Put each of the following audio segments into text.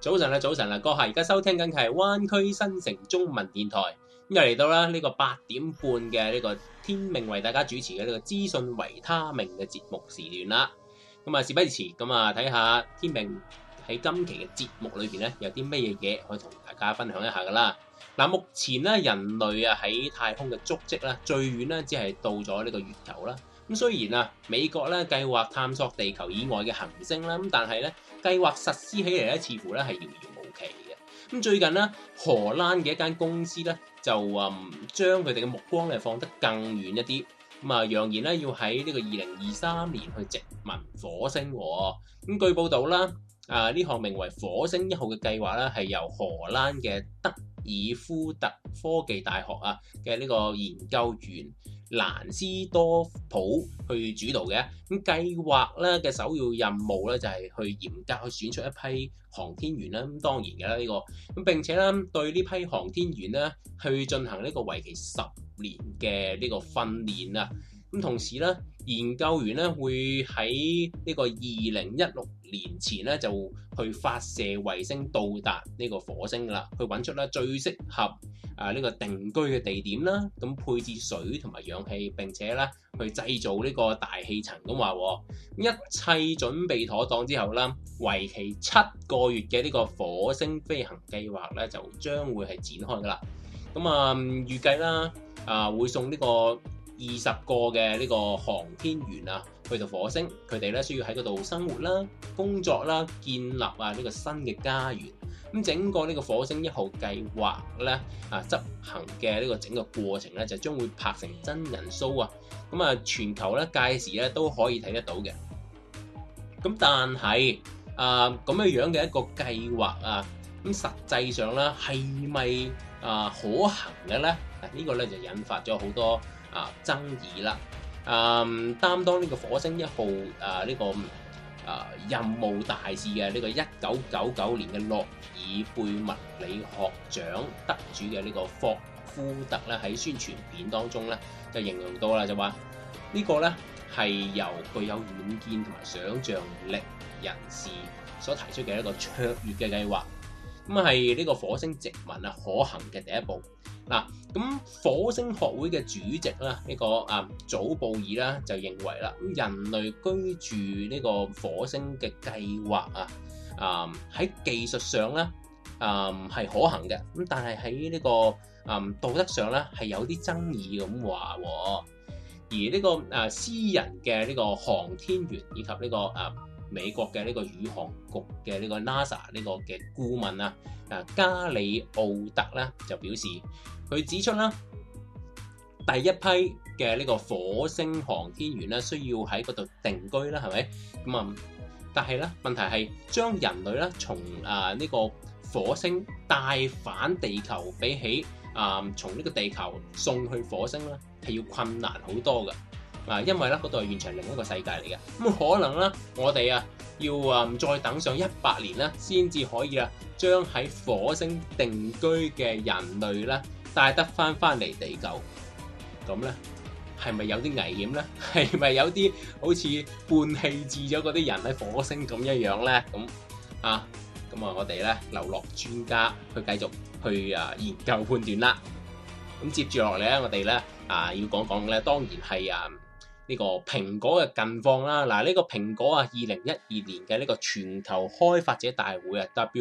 早晨啦，早晨啦，閣下而家收聽緊嘅係灣區新城中文電台，又嚟到啦呢個8點半嘅呢個天命為大家主持嘅呢個資訊維他命嘅節目時段啦。咁啊，事不宜遲，咁啊睇下天命喺今期嘅節目裏邊咧有啲咩嘢可以同大家分享一下噶啦。嗱，目前咧人類啊喺太空嘅足跡咧最遠咧只係到咗呢個月球啦。咁雖然啊美國咧計劃探索地球以外嘅行星啦，咁但係咧計劃實施起嚟咧似乎咧係遙遙無期嘅。咁最近咧荷蘭嘅一間公司咧就將佢哋嘅目光咧放得更遠一啲，咁啊揚言咧要喺呢個2023年去殖民火星喎。咁據報道啦，呢項名為火星1號嘅計劃咧係由荷蘭嘅德爾夫特科技大學嘅呢個研究員蘭斯多普去主導嘅。咁計劃咧嘅首要任務咧就係去嚴格去選出一批航天員啦。咁當然嘅啦呢個，咁並且咧對呢批航天員咧去進行呢個為期10年嘅呢個訓練啊。咁同時咧，研究員咧會喺呢個2016年前咧就去發射衛星到達呢個火星啦，去揾出咧最適合呢個定居嘅地點啦，咁配置水同埋氧氣，並且咧去製造呢個大氣層咁話。一切準備妥當之後啦，為期7個月嘅呢個火星飛行計劃咧就將會係展開噶啦。咁預計啦會送呢個20個嘅呢個航天員去到火星，佢哋咧需要喺嗰度生活啦、工作啦、建立呢個新嘅家園。咁整個呢個火星1號計劃咧執行嘅呢個整個過程咧就將會拍成真人 show 咁全球咧屆時咧都可以睇得到嘅。咁但係咁樣嘅一個計劃咁實際上咧係咪可行嘅咧？呢個咧就引發咗好多爭議啦。擔當呢個火星1號呢個任務大使嘅呢個1999年嘅諾爾貝物理學獎得主嘅呢個霍夫特咧喺宣傳片當中咧就形容到啦，就話呢個咧係由具有遠見同埋想像力人士所提出嘅一個卓越嘅計劃，咁係呢個火星殖民可行嘅第一步。咁火星學會嘅主席啦，呢個祖布爾啦就認為啦，人類居住呢個火星嘅計劃喺技術上咧係可行嘅，咁但係喺呢個道德上咧係有啲爭議咁話。而呢個私人嘅呢個航天員以及呢個美國嘅呢個宇航局嘅呢個 NASA 呢個嘅顧問加里奧特咧就表示，佢指出啦，第一批嘅呢個火星航天員咧需要喺嗰度定居啦，係咪？咁但係咧問題係將人類咧從呢個火星帶返地球，比起從呢個地球送去火星咧係要困難好多嘅。因為咧嗰度係完全另一個世界嚟嘅，咁可能咧我哋要再等上100年啦，先至可以將喺火星定居嘅人類咧帶得翻嚟地球。咁咧係咪有啲危險咧？係咪有啲好似半棄置咗嗰啲人喺火星咁一樣咧？咁我哋咧留落專家去繼續去研究判斷啦。咁接住落嚟咧，我哋咧要講講咧，當然係呢個蘋果嘅近況啦。呢個蘋果2012年嘅呢個全球開發者大會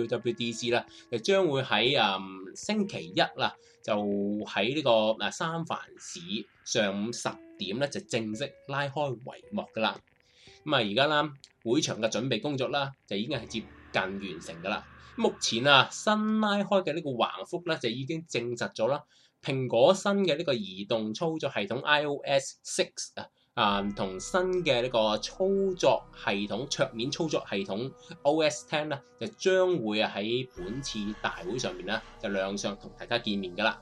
WWDC 啦，就將會喺星期一啦，就喺呢個三藩市上午10點咧就正式拉開帷幕噶啦。咁而家啦，會場嘅準備工作啦就已經係接近完成噶啦。目前新拉開嘅呢個橫幅咧就已經證實咗啦，蘋果新嘅呢個移動操作系統 iOS 6同新嘅呢個操作系統桌面操作系統 OS X 咧，就將會喺本次大會上面咧就亮相同大家見面噶啦。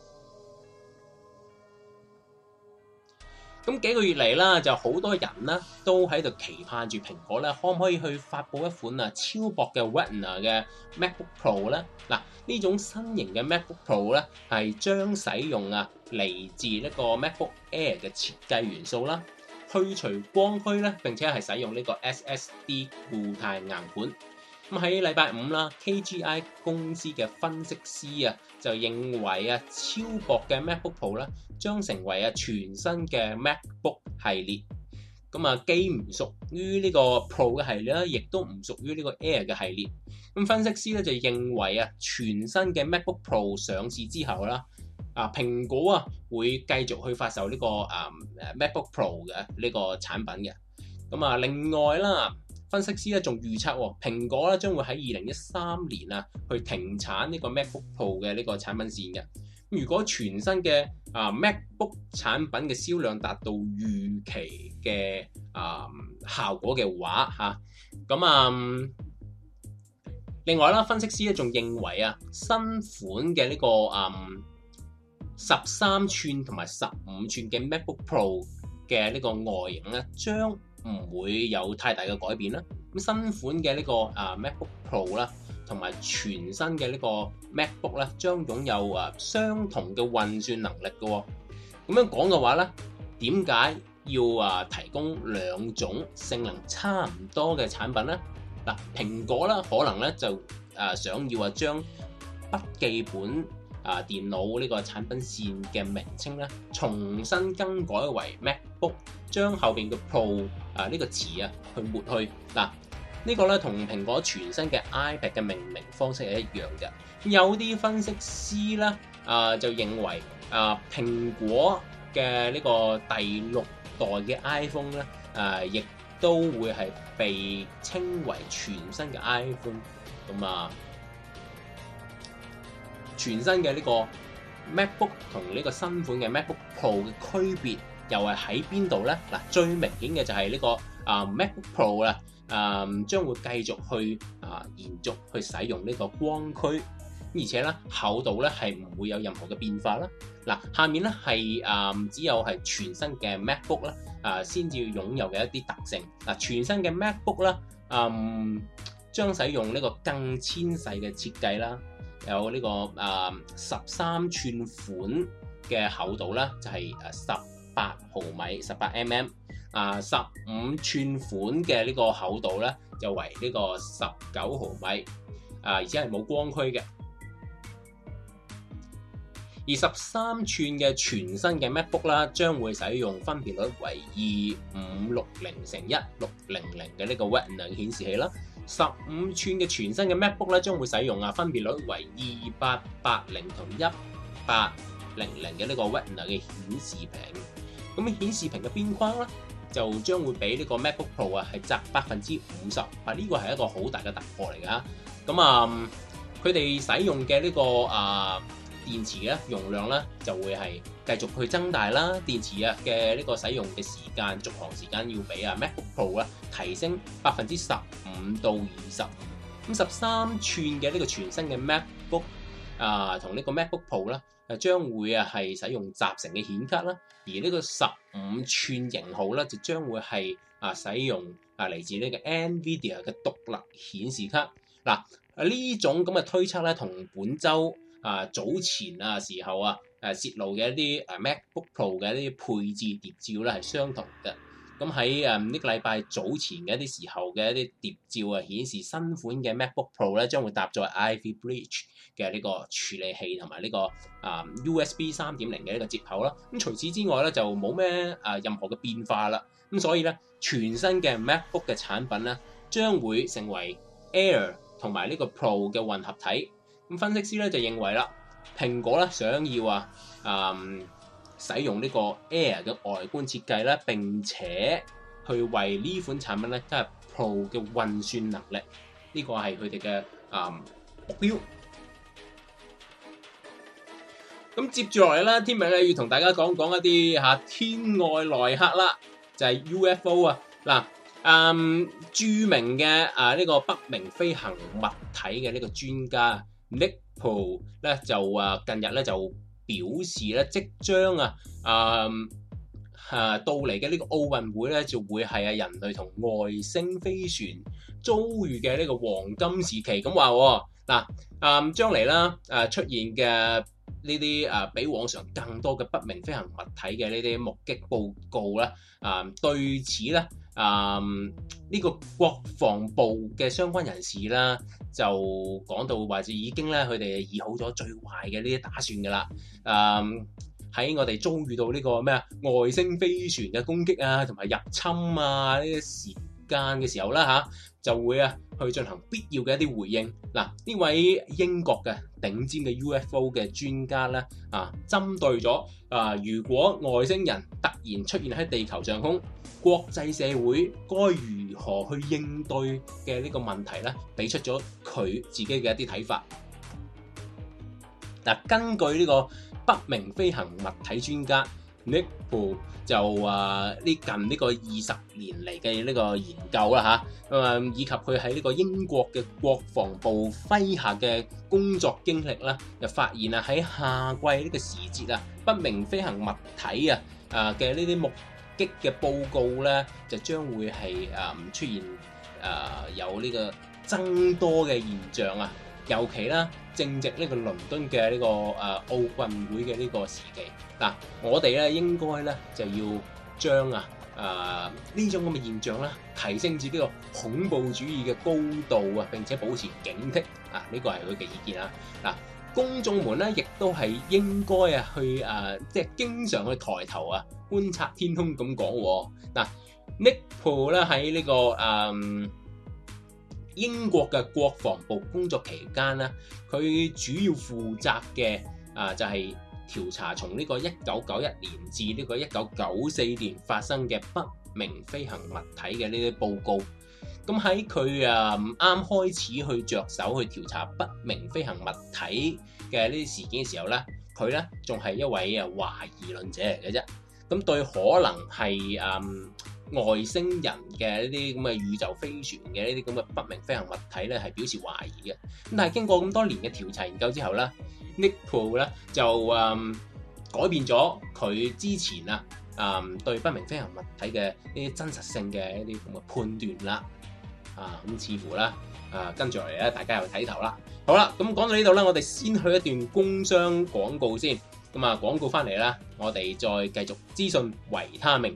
咁幾個月嚟啦，就好多人啦都喺度期盼住蘋果咧，可唔可以去發布一款超薄嘅 Retina 嘅 MacBook Pro 咧？呢種新型嘅 MacBook Pro 咧係將使用嚟自呢個 MacBook Air 嘅設計元素啦，去除光驅咧，並且係使用呢個 SSD 固態硬盤。 咁喺禮拜五啦 ，KGI 公司嘅分析師啊就認為啊，超薄嘅 MacBook Pro 啦將成為啊全新嘅 MacBook 系列。咁啊，既唔屬於呢個 Pro 嘅系列啦，亦都唔屬於呢個 Air 嘅系列。咁分析師咧就認為啊，全新嘅 MacBook Pro 上市之後啦，蘋果啊會繼續去發售呢個MacBook Pro 嘅呢個產品嘅。咁啊，另外啦，分析師咧仲預測蘋果咧將會喺2013年啊去停產呢個 MacBook Pro 嘅呢個產品線嘅。如果全新嘅MacBook 產品嘅銷量達到預期嘅效果嘅話咁另外啦，分析師咧仲認為啊，新款嘅呢個13寸同埋15寸嘅 MacBook Pro 嘅呢個外形咧，將唔會有太大嘅改變啦。咁新款嘅呢個MacBook Pro 啦，同埋全新嘅呢個 MacBook 咧，將擁有相同嘅運算能力嘅喎。咁樣講嘅話咧，點解要提供兩種性能差唔多嘅產品咧？嗱，蘋果啦，可能咧就想要將筆記本電腦呢個產品線嘅名稱咧，重新更改為 MacBook，將後邊嘅 Pro 呢個詞去抹去嗱。呢個咧同蘋果全新嘅 iPad 嘅命名方式係一樣嘅。有啲分析師咧就認為蘋果嘅呢個第6代嘅 iPhone 咧亦都會係被稱為全新嘅 iPhone。咁全新嘅呢個 MacBook 同呢個新款嘅 MacBook Pro 嘅區別又係喺邊度咧？嗱，最明顯嘅就係呢個MacBook Pro 啦。將會繼續去延續去使用呢個光驅，而且咧厚度咧係唔會有任何嘅變化啦。嗱，下面咧係只有係全新嘅 MacBook 啦，先至擁有嘅一啲特性。嗱，全新嘅 MacBook 啦，將使用呢個更纖細嘅設計啦，有呢個13寸款嘅厚度啦，就係18毫米18 mm。15寸款嘅呢個厚度咧，就為呢個19毫米，而且係冇光驅嘅。而13寸嘅全新嘅 MacBook 啦，將會使用分別率為2560×1600嘅呢個 Retina 顯示器啦。15寸嘅全新嘅 MacBook 咧，將會使用分別率為2880同1800嘅呢個 Retina 嘅顯示屏。咁顯示屏嘅邊框咧，就將會比呢個 MacBook Pro係窄50%，呢個係一個好大嘅突破嚟㗎。咁佢哋使用嘅呢個電池咧容量咧就會係繼續去增大啦。電池嘅呢個使用嘅時間續航時間要比MacBook Pro 咧提升15%到25%。咁13寸嘅呢個全新嘅 MacBook 同呢個 MacBook Pro 咧將會係使用集成嘅顯卡啦。而呢個15寸型號咧，就將會係使用嚟自呢個 NVIDIA 嘅獨立顯示卡。嗱，呢種咁嘅推測咧，同本週早前時候泄露嘅一啲MacBook Pro 嘅一啲配置諜照咧係相同嘅。咁喺呢個禮拜早前嘅一啲時候嘅一啲諜照顯示新款嘅 MacBook Pro 咧將會搭載 Ivy Bridge 嘅呢個處理器同埋呢個USB 3.0嘅呢個接口啦。咁除此之外咧就冇咩任何嘅變化啦。咁所以咧全新嘅 MacBook 嘅產品咧將會成為 Air 同埋呢個 Pro 嘅混合體。咁分析師咧就認為啦，蘋果咧想要使用呢個 Air 嘅外觀設計咧，並且去為呢款產品咧加入 Pro 嘅運算能力，呢個係佢哋嘅目標。咁接住落嚟咧，天明咧要同大家講講一啲天外來客啦，就係 UFO 著名嘅呢個不明飛行物體嘅呢個專家 Nick Paul 咧就近日咧就表示咧，即將到嚟嘅呢個奧運會咧，就會係人類同外星飛船遭遇嘅呢個黃金時期。咁話將嚟啦出現嘅呢啲比往常更多嘅不明飛行物體嘅呢啲目擊報告啦。對此咧呢個國防部嘅相關人士啦，就講到話就已經咧佢哋擬好咗最壞嘅呢啲打算㗎啦。喺我哋遭遇到呢個咩外星飛船嘅攻擊啊，同埋入侵啊呢啲時間嘅時候啦就會去進行必要嘅一啲回應。嗱，呢位英國嘅頂尖嘅 UFO 嘅專家咧針對咗如果外星人突然出現喺地球上空，國際社會該如何去應對嘅呢個問題咧，俾出咗佢自己嘅一啲睇法。嗱，根據呢個不明飛行物體專家 Nick Poole 就近呢個20年嚟嘅呢個研究啦以及佢喺呢個英國嘅國防部麾下嘅工作經歷啦，就發現喺夏季呢個時節不明飛行物體嘅呢啲目擊嘅報告咧，就將會係出現有呢個增多嘅現象尤其啦，正值呢個倫敦嘅呢個奧運會嘅呢個時期。嗱，我哋咧應該咧就要將呢種咁嘅現象啦，提升至呢個恐怖主義嘅高度並且保持警惕呢個係佢嘅意見啦。嗱，公眾們咧亦都係應該去即係經常去抬頭觀察天空咁講。嗱，Nick Poole 咧喺呢個英國嘅國防部工作期間咧，佢主要負責嘅就係調查從呢個1991年至呢個1994年發生嘅不明飛行物體嘅呢啲報告。咁喺佢啱開始去着手去調查不明飛行物體嘅呢啲事件嘅時候咧，佢咧仲係一位懷疑論者嚟嘅啫。咁對可能係外星人嘅呢啲咁嘅宇宙飛船嘅呢啲咁嘅不明飛行物體咧，係表示懷疑嘅。咁但係經過咁多年嘅調查研究之後咧，Nick Poole 咧就改變咗佢之前對不明飛行物體嘅呢啲真實性嘅一啲咁嘅判斷啦。咁似乎啦跟住落嚟咧，大家又睇頭啦。好啦，咁講到呢度咧，我哋先去一段工商廣告先。咁廣告翻嚟啦，我哋再繼續資訊維他命。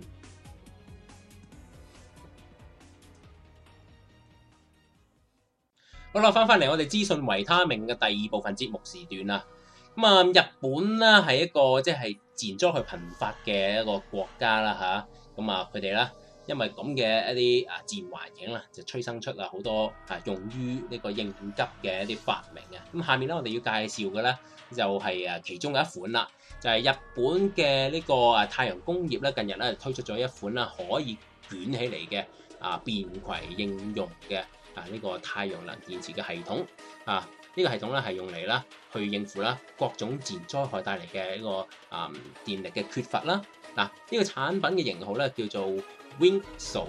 好啦，翻嚟我哋資訊維他命嘅第二部分節目時段啦。日本咧係一個即係自然災害頻發嘅一個國家啦佢哋咧因為咁嘅一啲自然環境啦，就催生出好多用於呢個應急嘅一啲發明咁下面咧我哋要介紹嘅咧就係其中嘅一款啦，就係日本嘅呢個太陽工業咧近日咧推出咗一款可以捲起嚟嘅便攜應用嘅呢個太陽能電池嘅系統呢個系統咧係用嚟啦去應付啦各種自然災害帶嚟嘅一個電力嘅缺乏啦。呢個產品嘅型號咧叫做 Winsol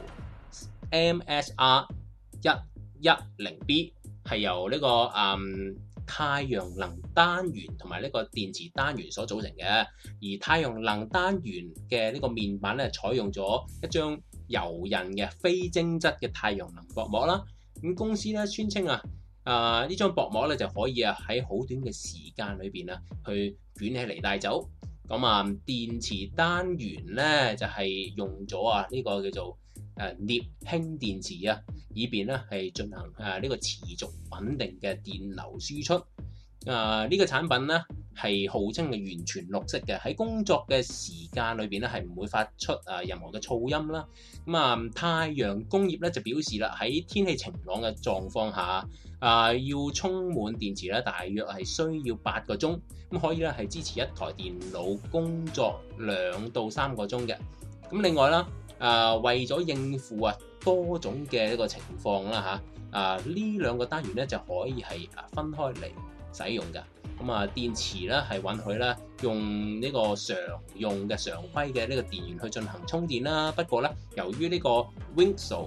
MSR110B， 係由呢個太陽能單元同埋呢個電池單元所組成嘅。而太陽能單元嘅呢個面板咧採用咗一張柔韌嘅非精質嘅太陽能薄膜啦。咁公司咧宣稱呢張薄膜咧就可以喺好短嘅時間裏邊去捲起嚟帶走。咁電池單元咧就係用咗呢個叫做鎳氫電池以便咧係進行呢個持續穩定嘅電流輸出。呢個產品咧係號稱係完全綠色嘅，喺工作嘅時間裏邊咧係唔會發出任何嘅噪音啦。太陽工業咧就表示啦，喺天氣晴朗嘅狀況下要充滿電池咧，大約係需要8個鐘，咁可以咧係支持一台電腦工作2到3個鐘嘅。咁另外啦，為咗應付多種嘅一個情況啦呢兩個單元咧就可以係分開嚟使用嘅。電池咧係允許咧用呢個常用嘅常規嘅呢個電源去進行充電啦。不過咧，由於呢個 Winsol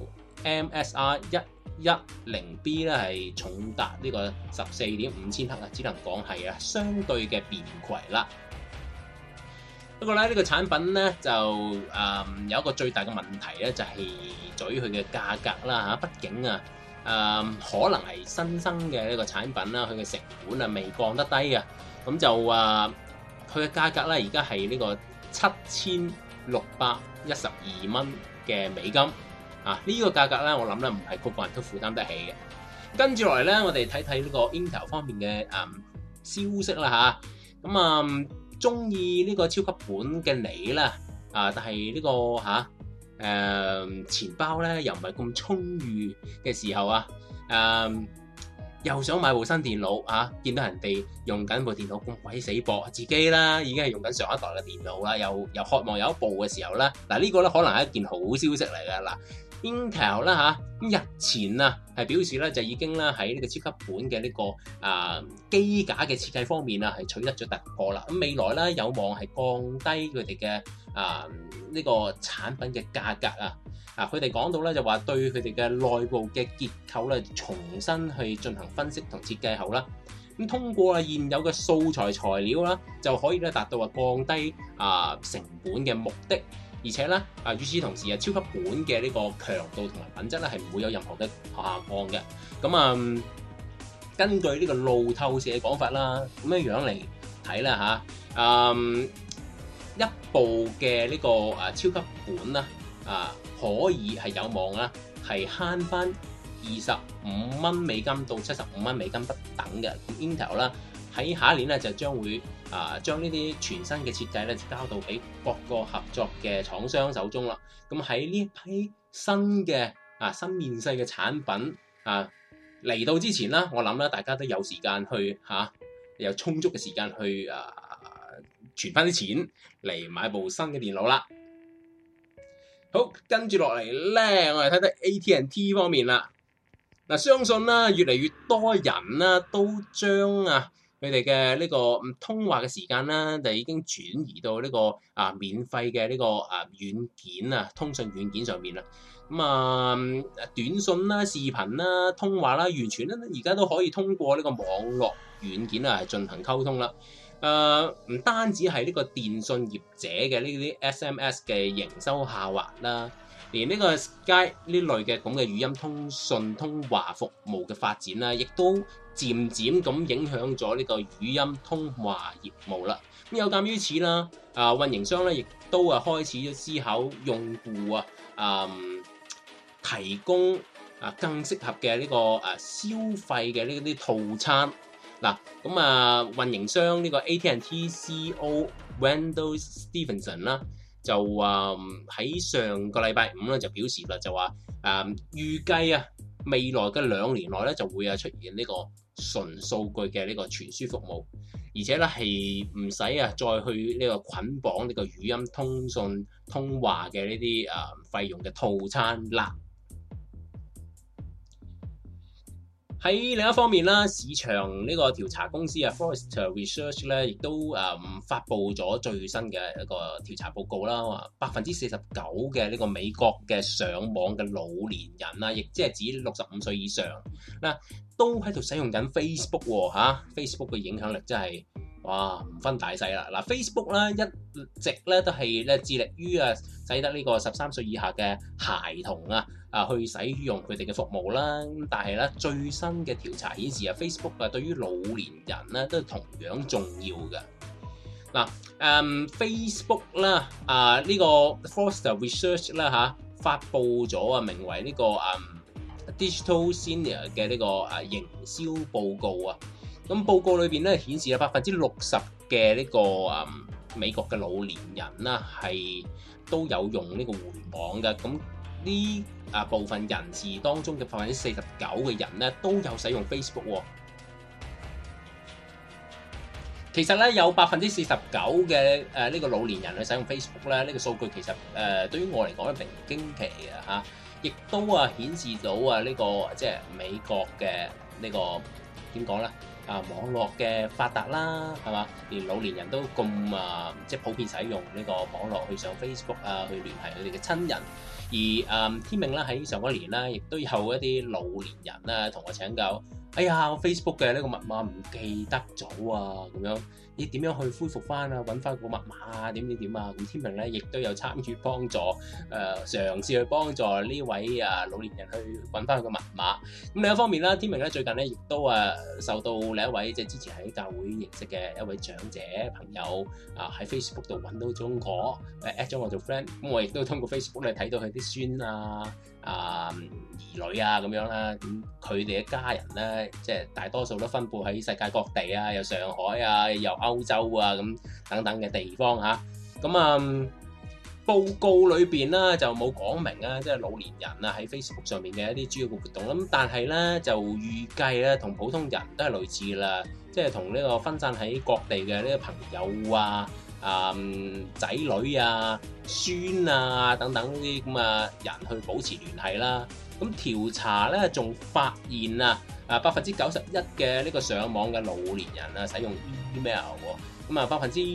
MSR110B 咧係重達呢個14.5千克只能講係相對嘅便攜啦。不過咧，呢個產品咧就有一個最大嘅問題咧，就係在於佢嘅價格啦畢竟可能係新生嘅呢個產品啦，佢嘅成本未降得低嘅，咁就佢嘅價格咧而家係呢個7612蚊嘅美金啊！呢個價格咧，我諗咧唔係個個人都負擔得起嘅。跟住落嚟咧，我哋睇睇呢個 Intel 方面嘅消息啦嚇。咁中意呢個超級本嘅你啦但係呢個錢包咧又唔係咁充裕嘅時候又想買部新電腦見到人哋用緊部電腦咁鬼死薄，自己啦已經係用緊上一代嘅電腦啦，又渴望有一部嘅時候咧，呢個咧可能係一件好消息嚟㗎嗱。Intel 啦咁日前係表示咧就已經啦喺呢個超級本嘅呢個機架嘅設計方面係取得咗突破啦。咁未來咧有望係降低佢哋嘅呢個產品嘅價格佢哋講到咧就話對佢哋嘅內部嘅結構咧重新去進行分析同設計後啦，咁通過現有嘅素材材料啦就可以咧達到降低成本嘅目的。而且咧，與此同時超級本嘅呢個強度同埋品質咧係唔會有任何嘅下降嘅。咁根據呢個路透社嘅講法啦，咁樣嚟睇啦一部嘅呢個超級本啦，可以係有望啦，係慳翻25蚊美金到75蚊美金不等嘅。咁 Intel 啦喺下一年咧就將會將呢啲全新嘅設計咧交到俾各個合作嘅廠商手中啦。咁喺呢一批新嘅新面世嘅產品嚟到之前啦，我諗咧大家都有時間去有充足嘅時間去存翻啲錢嚟買部新嘅電腦啦。好，跟住落嚟咧，我哋睇睇 AT&T 方面啦。相信啦，越嚟越多人啦都將佢哋嘅呢個通話嘅時間啦，就已經轉移到呢個免費嘅呢個軟件通訊軟件上面啦。咁短信啦、視頻啦、通話啦，完全咧而家都可以通過呢個網絡軟件係進行溝通啦。唔單止係呢個電信業者嘅呢啲 SMS 嘅營收下滑啦，連呢個 Skype 呢類嘅咁嘅語音通訊通話服務嘅發展啦，亦都漸漸咁影響咗呢個語音通話業務啦。咁有鑑於此啦，運營商咧亦都開始咗思考用戶提供更適合嘅呢個消費嘅呢啲套餐。咁運營商呢個 AT&T CEO Wendell Stevenson 啦，就喺上個禮拜五咧就表示啦，就話預計未來嘅2年內咧就會出現呢個純數據嘅呢個傳輸服務，而且咧係唔使再去呢個捆綁呢個語音通訊通話嘅呢啲費用嘅套餐啦。喺另一方面啦，市場呢個調查公司Forrester Research 咧，亦都發布咗最新嘅一個調查報告啦，話49%嘅呢個美國嘅上網嘅老年人啦，亦即係指65歲以上都喺度使用緊 Facebook 喎，Facebook 嘅影響力真係唔分大細啦。Facebook 咧一直咧都係咧致力於使得呢個13歲以下嘅孩童去使用佢哋嘅服務啦。但係咧最新嘅調查顯示Facebook 對於老年人咧都係同樣重要嘅。Facebook 啦呢個 Forrester Research 啦發布咗名為呢個Digital Senior 嘅呢個營銷報告咁報告裏邊咧顯示60%嘅呢個美國嘅老年人啦係都有用呢個互聯網嘅。咁呢部分人士當中嘅49%嘅人咧都有使用 Facebook。其實咧有49%嘅呢個老年人去使用 Facebook 咧，呢個數據其實對於我嚟講係零驚奇嘅亦都顯示到呢個即係美國嘅呢個點講咧網絡嘅發達啦，係嘛？連老年人都咁即係普遍使用呢個網絡去上 Facebook去聯繫佢哋嘅親人。而天命啦喺上一年啦，亦都有一啲老年人啦同我請教哎呀，我 Facebook 嘅呢個密碼唔記得咗啊，咁樣你點樣去恢復翻啊？揾翻個密碼啊？點啊？咁天明咧亦都有參與幫助，嘗試去幫助呢位老年人去揾翻佢個密碼。咁另一方面啦，天明咧最近咧亦都受到另一位即係之前喺教會認識嘅一位長者朋友喺 Facebook 度揾到咗我，at 咗我做 friend。咁我亦都通過 Facebook 咧睇到佢啲孫兒女咁樣啦。咁佢哋嘅家人咧，即係大多數都分佈喺世界各地啊，有上海啊，有歐洲啊咁等等嘅地方嚇。咁報告裏邊咧就冇講明啊，即係老年人喺 Facebook 上面嘅一啲主要嘅活動。咁但係咧就預計咧同普通人都係類似啦，即係同呢個分散喺各地嘅呢個朋友仔女孫等等呢啲人去保持聯繫啦。咁調查咧仲發現91%嘅呢個上網嘅老年人使用 email 喎。咁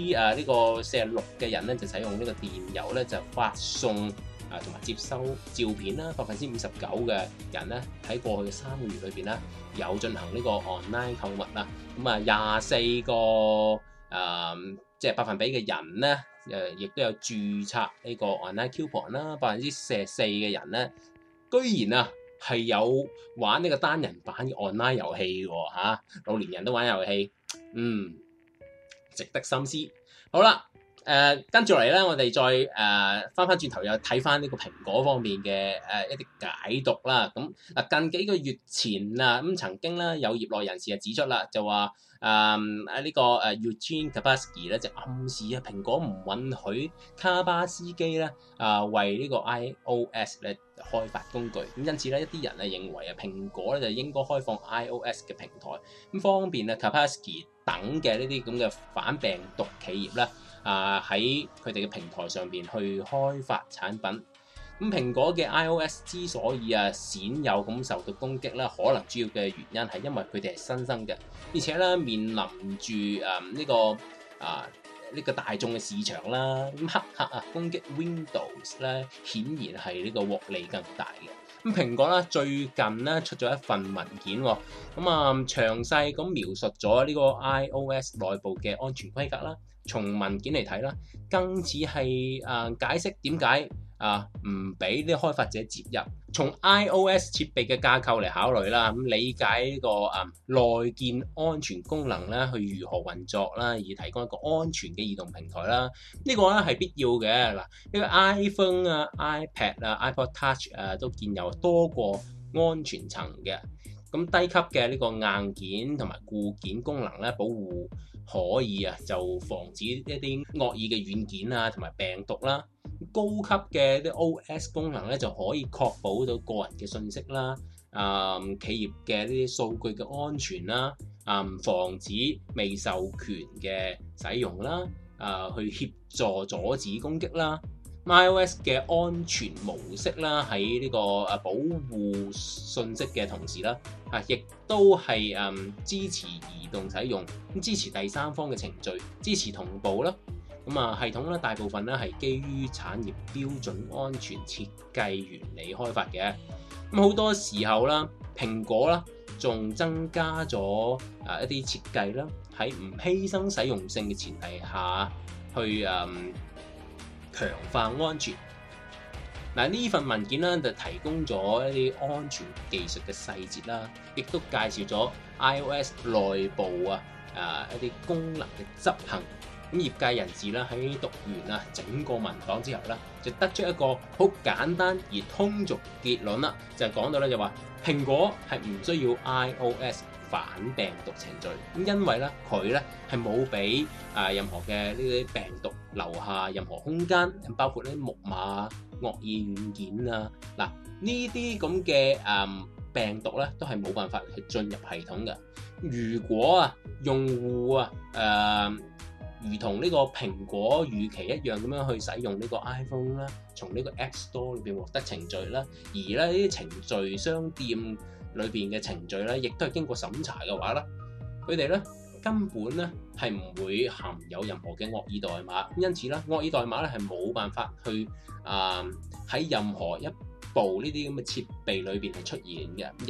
46%嘅人咧就使用呢個電郵咧就發送同埋接收照片啦。59%嘅人咧喺過去嘅3個月裏邊咧有進行呢個 online 購物啦。咁24個即係百分比嘅人咧亦都有註冊呢個 online coupon 啦。44%嘅人咧居然係有玩呢個單人版嘅 online 遊戲喎嚇，老年人都玩遊戲，值得深思。好啦，跟住嚟咧，我哋再翻轉頭又睇翻呢個蘋果方面嘅一啲解讀啦。咁近幾個月前咁曾經咧有業內人士指出啦，就話呢個Eugene Kapusky 咧就暗示蘋果唔允許卡巴斯基咧為呢個 iOS 咧開發工具。咁因此咧一啲人認為蘋果咧就應該開放 iOS 嘅平台，咁方便Kaspersky 等嘅呢啲咁嘅反病毒企業咧喺佢哋嘅平台上邊去開發產品。咁蘋果嘅 iOS 之所以鮮有咁受到攻擊咧，可能主要嘅原因係因為佢哋係新生嘅，而且咧面臨住呢個大眾嘅市場啦。咁黑客攻擊 Windows 咧，顯然係呢個獲利更大嘅。咁蘋果咧最近咧出咗一份文件喎，詳細咁描述咗呢個 iOS 內部嘅安全規格啦。從文件嚟睇啦，更似係解釋點解唔俾啲開發者接入。從 iOS 設備嘅架構嚟考慮啦，咁理解呢個內建安全功能咧，去如何運作啦，而提供一個安全嘅移動平台啦。呢個咧係必要嘅。嗱，呢個 iPhone iPad iPod Touch 都建有多個安全層嘅。咁低級嘅呢個硬件同埋固件功能咧，保護可以就防止一啲惡意嘅軟件同埋病毒啦。高級嘅啲 OS 功能咧就可以確保到個人嘅信息啦，企業嘅呢啲數據嘅安全啦，防止未授權嘅使用啦，去協助阻止攻擊啦。iOS 嘅安全模式啦，喺呢個保護信息嘅同時啦，亦都係支持移動使用，咁支持第三方嘅程序，支持同步啦。咁系統咧大部分咧係基於產業標準安全設計原理開發嘅。咁好多時候啦，蘋果啦仲增加咗一啲設計啦，喺唔犧牲實用性嘅前提下去強化安全。嗱，呢份文件咧就提供咗一啲安全技術嘅細節啦，亦都介紹咗 iOS 內部一啲功能嘅執行。咁業界人士咧喺讀完整個文檔之後咧，就得出一個好簡單而通俗結論啦，就係講到咧就話蘋果係唔需要 iOS 反病毒程序，咁因為咧佢咧係冇俾任何嘅呢啲病毒留下任何空間，包括呢啲木馬、惡意軟件嗱呢啲咁嘅病毒咧都係冇辦法去進入系統嘅。如果用戶如同呢個蘋果預期一樣咁樣去使用呢個 iPhone 啦，從呢個 App Store 裏邊獲得程序啦，而咧呢啲程序商店裏邊嘅程序咧，亦都係經過審查嘅話咧，佢哋咧根本咧係唔會含有任何嘅惡意代碼，因此咧惡意代碼咧係冇辦法去喺任何一部呢啲咁嘅設備裏邊係出現嘅，亦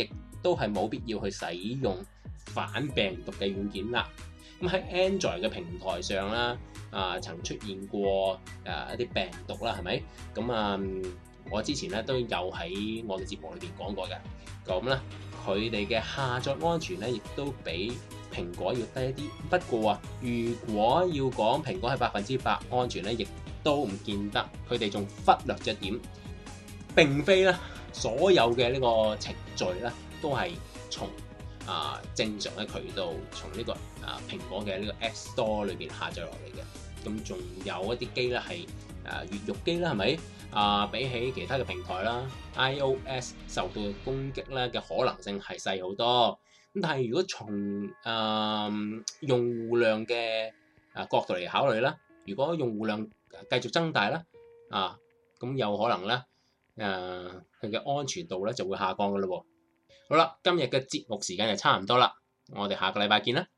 都係冇必要去使用反病毒嘅軟件啦。咁喺 Android 嘅平台上啦，曾出現過一啲病毒啦，係咪？咁我之前咧都有喺我嘅節目裏邊講過嘅。咁咧佢哋嘅下載安全咧，亦都比蘋果要低一啲。不過如果要講蘋果係100%安全咧，亦都唔見得。佢哋仲忽略咗點，並非咧所有嘅呢個程序咧都係從正常嘅渠道，從呢個蘋果嘅呢個 App Store 裏邊下載落嚟嘅。咁仲有一啲機咧係越獄機啦，係咪？比起其他嘅平台啦 ，iOS 受到嘅攻擊咧嘅可能性係細好多。咁但係如果從用戶量嘅角度嚟考慮啦，如果用戶量繼續增大啦，咁有可能咧佢嘅安全度咧就會下降噶嘞喎。好啦，今日嘅節目時間就差唔多啦，我哋下個禮拜見啦。